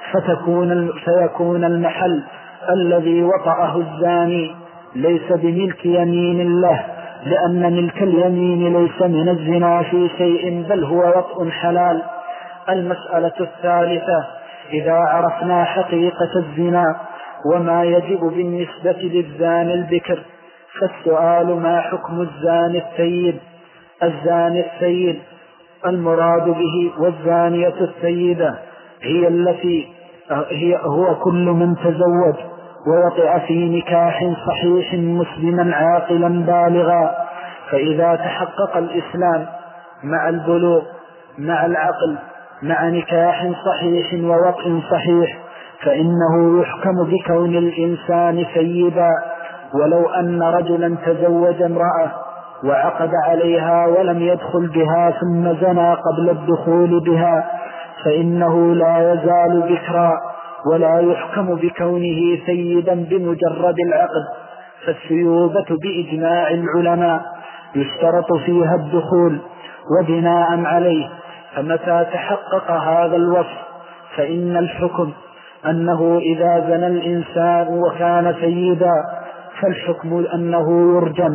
فتكون فيكون المحل الذي وطأه الزاني ليس بملك يمين له، لأن ملك اليمين ليس من الزنا في شيء، بل هو وطء حلال. المسألة الثالثة: إذا عرفنا حقيقة الزنا وما يجب بالنسبة للزاني البكر، فالسؤال: ما حكم الزاني الثيب؟ الزاني الثيب المراد به والزانية الثيبة هي التي هي هو كل من تزوج ووطئ في نكاح صحيح مسلما عاقلا بالغا. فإذا تحقق الإسلام مع البلوغ مع العقل مع نكاح صحيح ووطئ صحيح، فإنه يحكم بكون الإنسان ثيبا، ولو أن رجلا تزوج امرأة وعقد عليها ولم يدخل بها ثم زنى قبل الدخول بها، فإنه لا يزال بكرا، ولا يحكم بكونه ثيبا بمجرد العقد. فالثيوبة بإجماع العلماء يشترط فيها الدخول وبناء عليه، فمتى تحقق هذا الوصف فإن الحكم أنه إذا زنى الإنسان وكان ثيبا فالحكم أنه يرجم،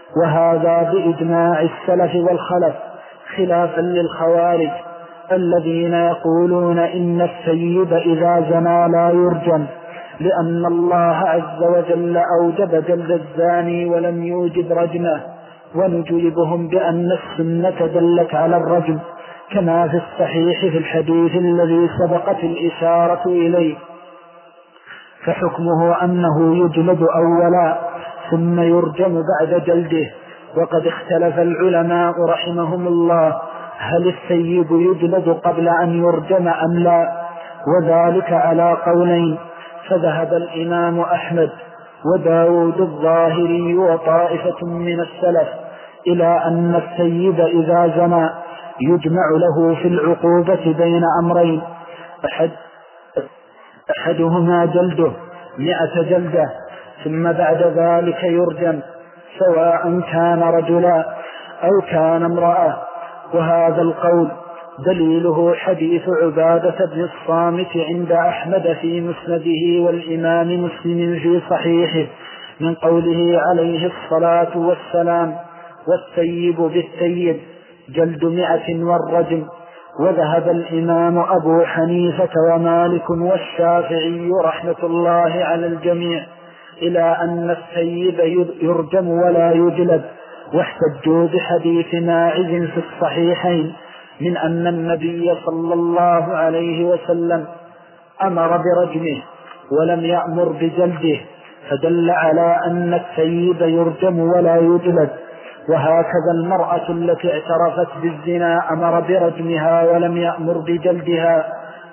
وهذا بإجماع السلف والخلف، خلافا للخوارج الذين يقولون إن الثيب إذا زنى لا يرجم، لأن الله عز وجل أوجب جلد الزاني ولم يوجب رجمه. ونجيبهم بأن السنة دلت على الرجم، كما في الصحيح في الحديث الذي سبقت الإشارة إليه، فحكمه أنه يجلد أولا ثم يرجم بعد جلده. وقد اختلف العلماء رحمهم الله هل الثيب يجلد قبل أن يرجم أم لا، وذلك على قولين. فذهب الإمام أحمد وداود الظاهري وطائفة من السلف إلى أن الثيب إذا زنى يجمع له في العقوبة بين أمرين: أحد أحدهما جلده مئة جلدة، ثم بعد ذلك يرجم، سواء كان رجلا أو كان امرأة. وهذا القول دليله حديث عبادة بن الصامت عند أحمد في مسنده والإمام مسلم في صحيحه من قوله عليه الصلاة والسلام: والثيب بالثيب جلد مئة والرجم. وذهب الإمام أبو حنيفة ومالك والشافعي رحمة الله على الجميع إلى أن الثيب يرجم ولا يجلد، واحتجوا بحديث ماعز في الصحيحين من أن النبي صلى الله عليه وسلم أمر برجمه ولم يأمر بجلده، فدل على أن الثيب يرجم ولا يجلد. وهكذا المرأة التي اعترفت بالزنا أمر برجمها ولم يأمر بجلدها،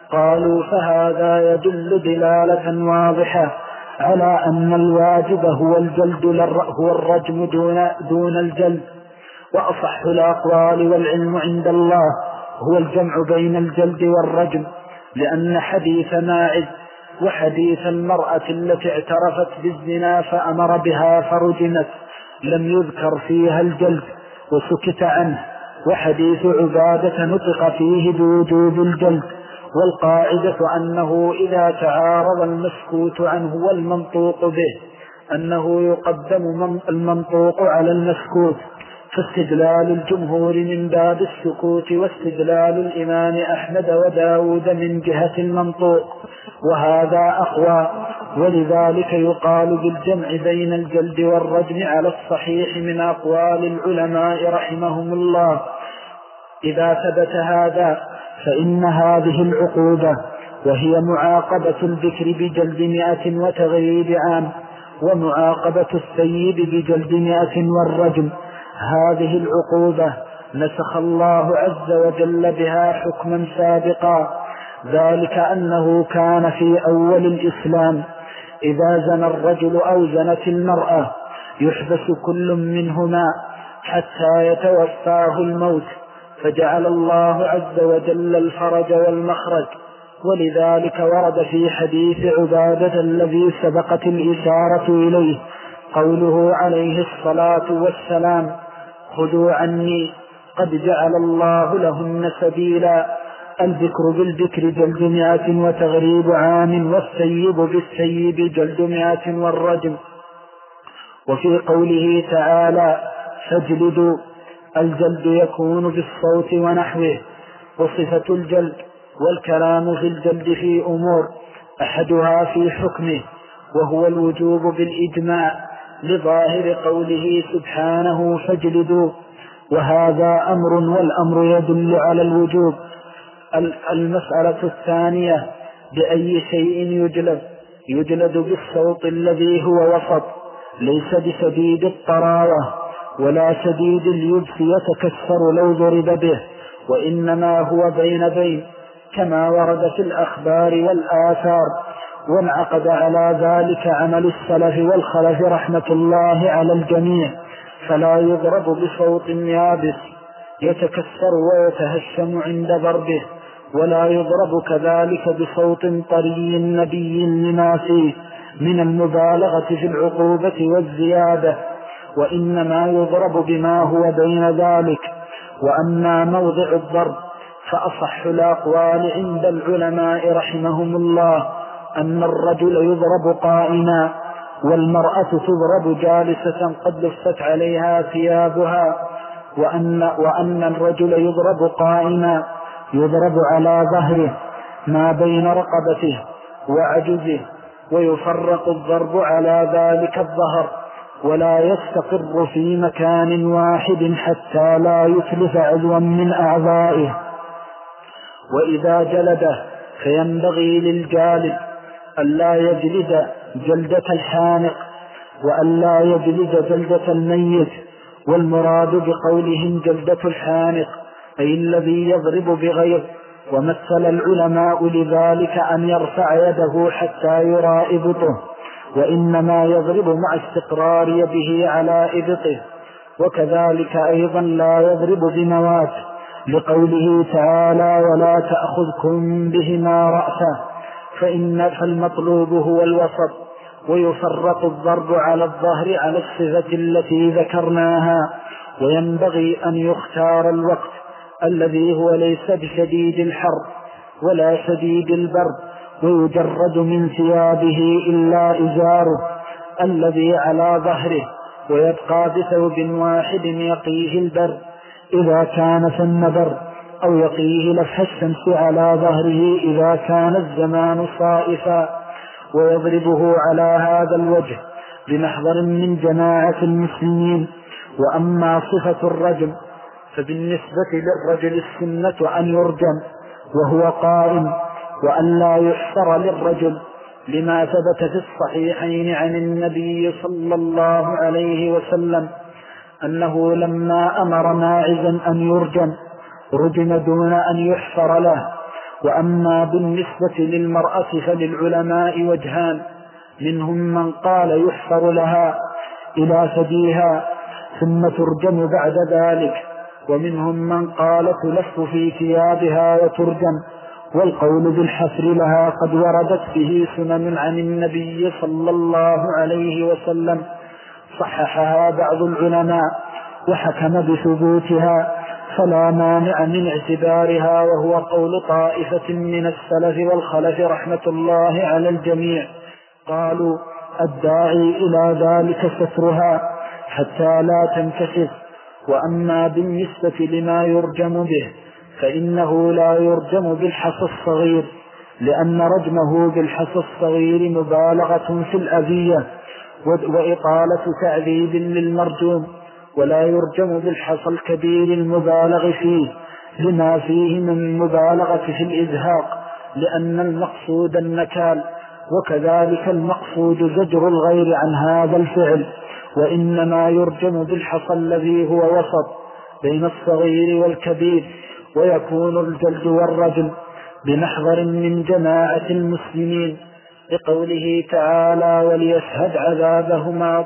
قالوا فهذا يدل دلالة واضحة على أن الواجب هو الجلد هو الرجم دون, دون الجلد. وأصح الأقوال والعلم عند الله هو الجمع بين الجلد والرجم، لأن حديث ماعز وحديث المرأة التي اعترفت بالزنا فأمر بها فرجمت لم يذكر فيها الجلد وسكت عنه، وحديث عبادة نطق فيه بوجوب الجلد. والقاعدة أنه إذا تعارض المسكوت عنه والمنطوق به أنه يقدم المنطوق على المسكوت، فاستدلال الجمهور من باب السكوت، واستدلال الإمام أحمد وداود من جهة المنطوق، وهذا أقوى. ولذلك يقال بالجمع بين الجلد والرجم على الصحيح من أقوال العلماء رحمهم الله. إذا ثبت هذا فإن هذه العقوبة وهي معاقبة الذكر بجلد مئة وتغريب عام، ومعاقبة السيد بجلد مئة والرجم، هذه العقوبة نسخ الله عز وجل بها حكما سابقا، ذلك أنه كان في أول الإسلام إذا زنى الرجل أو زنت المرأة يحبس كل منهما حتى يتوفاه الموت، فجعل الله عز وجل الفرج والمخرج. ولذلك ورد في حديث عبادة الذي سبقت الإشارة إليه قوله عليه الصلاة والسلام: خذوا عني قد جعل الله لهن سبيلا. الذكر بالذكر جلد مئة وتغريب عام، والسيب بالسيب جلد مئة والرجم. وفي قوله تعالى: فاجلدوا، الجلد يكون بالصوت ونحوه. وصفة الجلد والكلام في الجلد في أمور أحدها في حكمه وهو الوجوب بالإجماع لظاهر قوله سبحانه: فاجلدوا، وهذا أمر والأمر يدل على الوجوب. المسألة الثانية: بأي شيء يجلد؟ يجلد بالصوت الذي هو وسط، ليس بشديد الطراوة ولا شديد اليبس يتكسر لو ضرب به، وإنما هو بين بين كما ورد في الأخبار والآثار. وانعقد على ذلك عمل السلف والخلف رحمة الله على الجميع، فلا يضرب بصوت يابس يتكسر ويتهشم عند ضربه، ولا يضرب كذلك بصوت طري نبي لما فيه من المبالغة في العقوبة والزيادة، وإنما يضرب بما هو بين ذلك. وأما موضع الضرب فأصح الأقوال عند العلماء رحمهم الله أن الرجل يضرب قائما، والمرأة تضرب جالسة قد لفت عليها ثيابها، وأن, وأن الرجل يضرب قائما يضرب على ظهره ما بين رقبته وعجزه، ويفرق الضرب على ذلك الظهر، ولا يستقر في مكان واحد حتى لا يتلف عضوا من أعضائه. وإذا جلده فينبغي للجالد ألا يجلد جلدة الحانق وألا يجلد جلدة الميت، والمراد بقولهم جلدة الحانق أي الذي يضرب بغير. ومثل العلماء لذلك أن يرفع يده حتى يرى إبطه، وإنما يضرب مع استقرار يده على إبطه. وكذلك أيضا لا يضرب بموات، لقوله تعالى: ولا تأخذكم بهما رأسا، فإن فالمطلوب هو الوسط. ويفرق الضرب على الظهر على الصفة التي ذكرناها، وينبغي أن يختار الوقت الذي هو ليس بشديد الحر ولا شديد البرد، ويجرد من ثيابه إلا إزاره الذي على ظهره، ويبقى بثوب واحد يقيه البرد إذا كان ثم برد، أو يقيه لفح الشمس على ظهره إذا كان الزمان صائفا، ويضربه على هذا الوجه بمحضر من جماعة المسلمين. وأما صفة الرجم فبالنسبة للرجل السنة أن يرجم وهو قائم، وأن لا يحصر للرجل، لما ثبت في الصحيحين عن النبي صلى الله عليه وسلم أنه لما أمر ماعزا أن يرجم رجم دون أن يحصر له، وأما بالنسبة للمرأة فللعلماء وجهان، منهم من قال يحفر لها إلى ثديها ثم ترجم بعد ذلك، ومنهم من قال تلف في ثيابها وترجم. والقول بالحفر لها قد وردت به سنن عن النبي صلى الله عليه وسلم صححها بعض العلماء وحكم بثبوتها، فلا مانع من اعتبارها، وهو قول طائفة من السلف والخلف رحمة الله على الجميع. قالوا الداعي إلى ذلك سترها حتى لا تنكشف. وأما بالنسبة لما يرجم به فإنه لا يرجم بالحصى الصغير، لأن رجمه بالحصى الصغير مبالغة في الأذية وإطالة تعذيب للمرجوم، ولا يرجم بالحصى الكبير المبالغ فيه لما فيه من مبالغة في الإزهاق، لأن المقصود النكال، وكذلك المقصود زجر الغير عن هذا الفعل. وإنما يرجم بالحصى الذي هو وسط بين الصغير والكبير، ويكون الجلد والرجم بمحضر من جماعة المسلمين، لقوله تعالى وليشهد عذابهما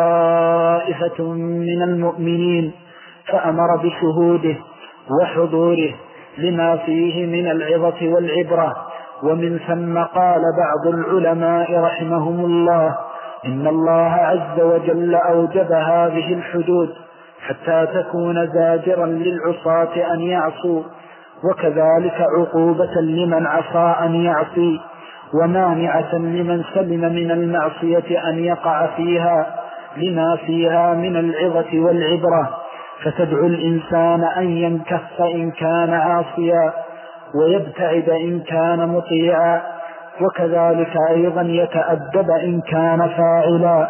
طائفة من المؤمنين، فأمر بشهوده وحضوره لما فيه من العظة والعبرة. ومن ثم قال بعض العلماء رحمهم الله إن الله عز وجل أوجب هذه الحدود حتى تكون زاجرا للعصاة أن يعصوا، وكذلك عقوبة لمن عصى أن يعصي، ومانعة لمن سلم من المعصية أن يقع فيها لما فيها من العظة والعبرة، فتدعو الإنسان أن ينكف إن كان عاصيا ويبتعد إن كان مطيعا، وكذلك أيضا يتأدب إن كان فاعلا.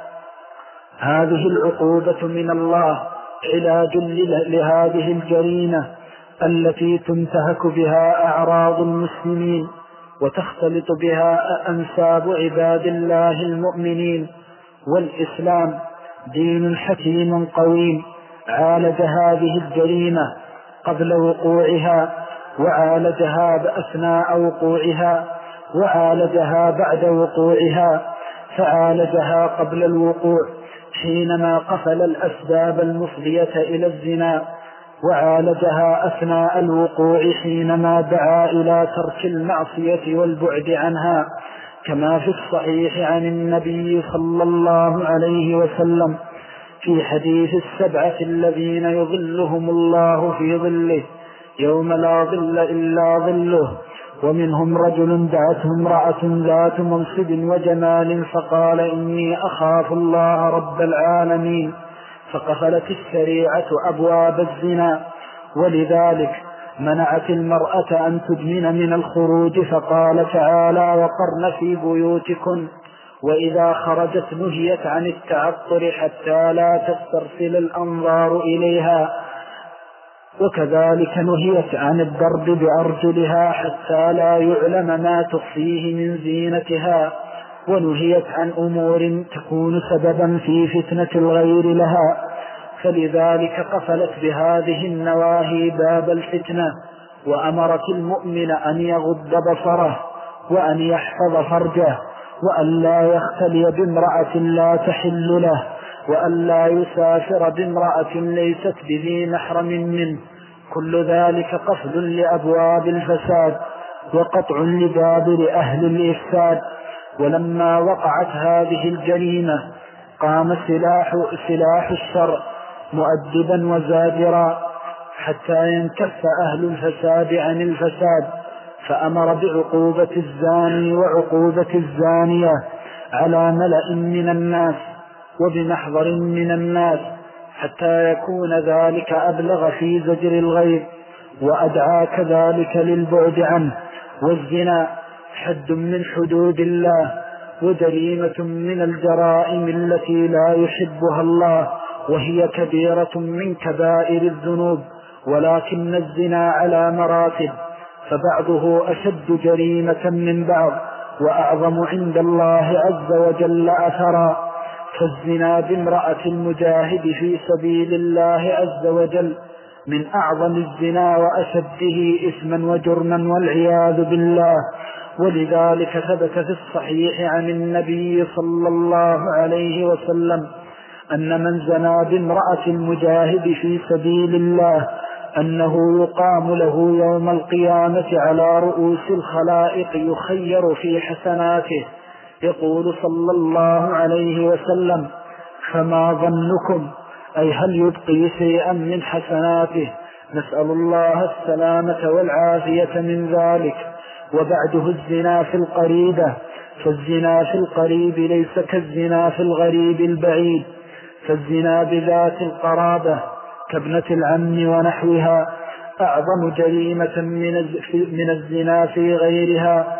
هذه العقوبة من الله علاج لهذه الجريمة التي تنتهك بها أعراض المسلمين وتختلط بها أنساب عباد الله المؤمنين. والإسلام دين حكيم قويم عالج هذه الجريمة قبل وقوعها، وعالجها بأثناء وقوعها، وعالجها بعد وقوعها. فعالجها قبل الوقوع حينما قفل الأسباب المفضية إلى الزنا، وعالجها أثناء الوقوع حينما دعا إلى ترك المعصية والبعد عنها، كما في الصحيح عن النبي صلى الله عليه وسلم في حديث السبعة الذين يظلهم الله في ظله يوم لا ظل إلا ظله، ومنهم رجل دعته امرأة ذات منصب وجمال فقال إني أخاف الله رب العالمين، فقفلت الشريعة أبواب الزنا، ولذلك منعت المرأة أن تدمن من الخروج، فقال تعالى وقرن في بيوتكن، وإذا خرجت نهيت عن التعطر حتى لا تسترسل الأنظار إليها، وكذلك نهيت عن الضرب بأرجلها حتى لا يعلم ما تخفيه من زينتها، ونهيت عن أمور تكون سببا في فتنة الغير لها، فلذلك قفلت بهذه النواهي باب الفتنة، وأمرت المؤمن أن يغض بصره وأن يحفظ فرجه، وأن لا يختلي بامرأة لا تحل له، وأن لا يسافر بامرأة ليست بذي محرم منه. كل ذلك قفل لأبواب الفساد وقطع لدابر أهل الإفساد. ولما وقعت هذه الجريمة قام سلاح, سلاح الشرع مؤدبا وزاجرا حتى ينكف أهل الفساد عن الفساد، فأمر بعقوبة الزاني وعقوبة الزانية على ملأ من الناس وبمحضر من الناس، حتى يكون ذلك أبلغ في زجر الغير وأدعى كذلك للبعد عنه. والزنا حد من حدود الله وجريمة من الجرائم التي لا يحبها الله، وهي كبيرة من كبائر الذنوب، ولكن الزنا على مراتب، فبعضه أشد جريمة من بعض وأعظم عند الله عز وجل أثرا، فالزنا بامرأة المجاهد في سبيل الله عز وجل من أعظم الزنا وأشده إثما وجرما والعياذ بالله. ولذلك ثبت في الصحيح عن النبي صلى الله عليه وسلم أن من زنى بامرأة المجاهد في سبيل الله أنه يقام له يوم القيامة على رؤوس الخلائق يخير في حسناته. يقول صلى الله عليه وسلم: فما ظنكم، أي هل يبقي شيئا من حسناته؟ نسأل الله السلامة والعافية من ذلك. وبعده الزنا في القريبة، فالزنا في القريب ليس كالزنا في الغريب البعيد، فالزنا بذات القرابة كابنة العم ونحوها أعظم جريمة من الزنا في غيرها.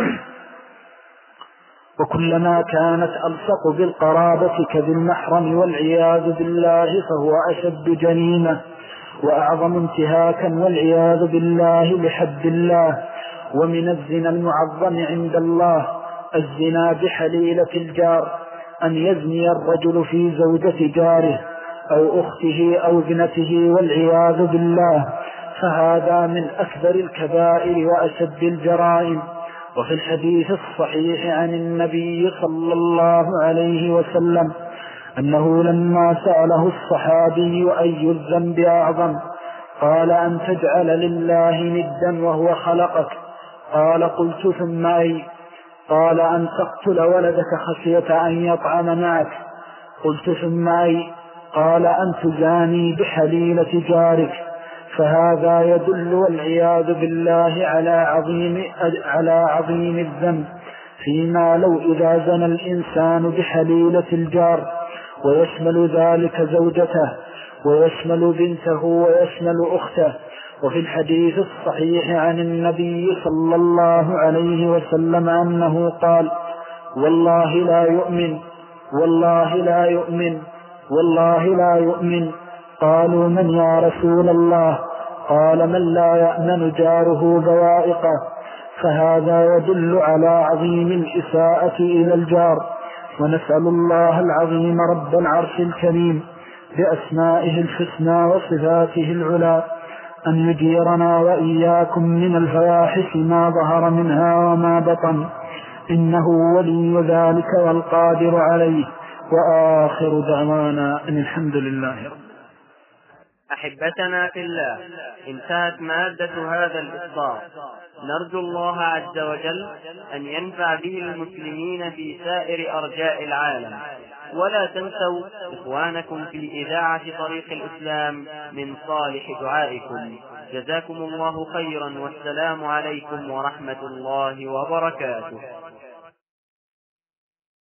وكلما كانت ألصق بالقرابة كبالمحرم والعياذ بالله فهو أشد جريمة وأعظم انتهاكا والعياذ بالله لحد الله. ومن الزنا المعظم عند الله الزنا بحليلة الجار، أن يزني الرجل في زوجة جاره أو أخته أو ابنته والعياذ بالله، فهذا من أكبر الكبائر وأشد الجرائم. وفي الحديث الصحيح عن النبي صلى الله عليه وسلم أنه لما سأله الصحابي أي الذنب أعظم قال: أن تجعل لله ندا وهو خلقك. قال: قلت: ثم أي؟ قال: أن تقتل ولدك خشية أن يطعم معك. قلت: ثم أي؟ قال: أن تزاني بحليلة جارك. فهذا يدل والعياذ بالله على عظيم, على عظيم الذنب، فيما لو إذا زنى الإنسان بحليلة الجار، ويشمل ذلك زوجته ويشمل بنته ويشمل أخته. وفي الحديث الصحيح عن النبي صلى الله عليه وسلم أنه قال: والله لا يؤمن والله لا يؤمن والله لا يؤمن. قالوا: من يا رسول الله؟ قال: من لا يأمن جاره بوائقه. فهذا يدل على عظيم الإساءة إلى الجار. ونسأل الله العظيم رب العرش الكريم بأسمائه الحسنى وصفاته العلى أن يجيرنا وإياكم من الفواحش ما ظهر منها وما بطن، إنه ولي ذلك والقادر عليه. وآخر دعوانا أن الحمد لله رب. أحبتنا في الله، انتهت مادة هذا الإصدار. نرجو الله عز وجل أن ينفع به المسلمين في سائر أرجاء العالم. ولا تنسوا إخوانكم في إذاعة طريق الإسلام من صالح دعائكم. جزاكم الله خيرا، والسلام عليكم ورحمة الله وبركاته.